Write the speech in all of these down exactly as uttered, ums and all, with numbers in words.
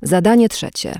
Zadanie trzecie.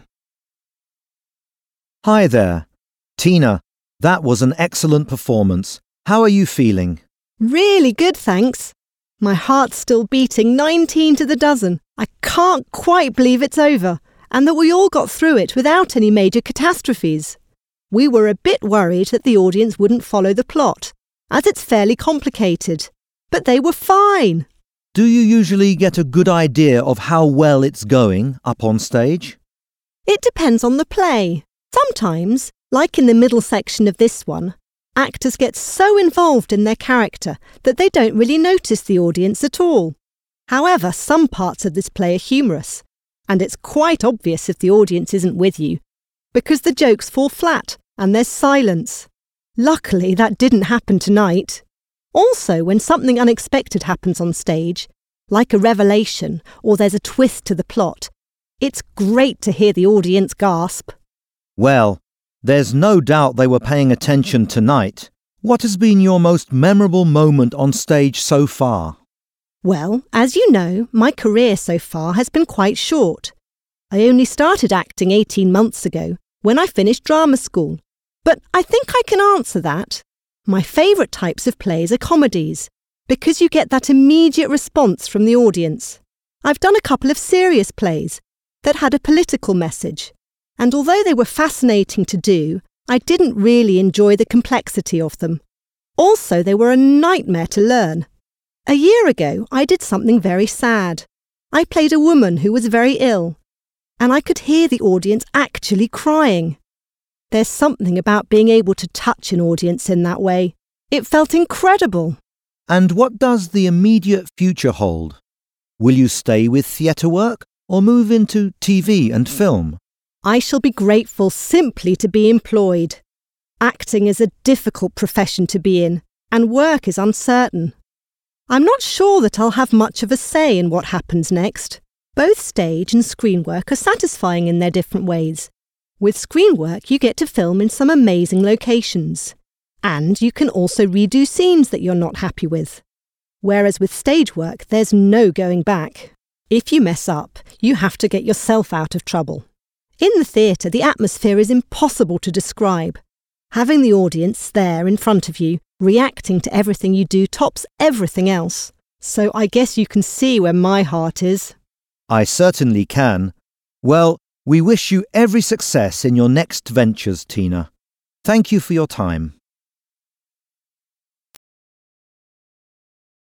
Hi there. Tina, that was an excellent performance. How are you feeling? Really good, thanks. My heart's still beating nineteen to the dozen. I can't quite believe it's over, and that we all got through it without any major catastrophes. We were a bit worried that the audience wouldn't follow the plot, as it's fairly complicated. But they were fine. Do you usually get a good idea of how well it's going up on stage? It depends on the play. Sometimes, like in the middle section of this one, actors get so involved in their character that they don't really notice the audience at all. However, some parts of this play are humorous, and it's quite obvious if the audience isn't with you, because the jokes fall flat and there's silence. Luckily, that didn't happen tonight. Also, when something unexpected happens on stage, like a revelation or there's a twist to the plot, it's great to hear the audience gasp. Well, there's no doubt they were paying attention tonight. What has been your most memorable moment on stage so far? Well, as you know, my career so far has been quite short. I only started acting eighteen months ago, when I finished drama school. But I think I can answer that. My favourite types of plays are comedies, because you get that immediate response from the audience. I've done a couple of serious plays that had a political message, and although they were fascinating to do, I didn't really enjoy the complexity of them. Also, they were a nightmare to learn. A year ago, I did something very sad. I played a woman who was very ill, and I could hear the audience actually crying. There's something about being able to touch an audience in that way. It felt incredible. And what does the immediate future hold? Will you stay with theatre work or move into T V and film? I shall be grateful simply to be employed. Acting is a difficult profession to be in, and work is uncertain. I'm not sure that I'll have much of a say in what happens next. Both stage and screen work are satisfying in their different ways. With screen work, you get to film in some amazing locations. And you can also redo scenes that you're not happy with. Whereas with stage work, there's no going back. If you mess up, you have to get yourself out of trouble. In the theatre, the atmosphere is impossible to describe. Having the audience there in front of you, reacting to everything you do, tops everything else. So I guess you can see where my heart is. I certainly can. Well, we wish you every success in your next ventures, Tina. Thank you for your time.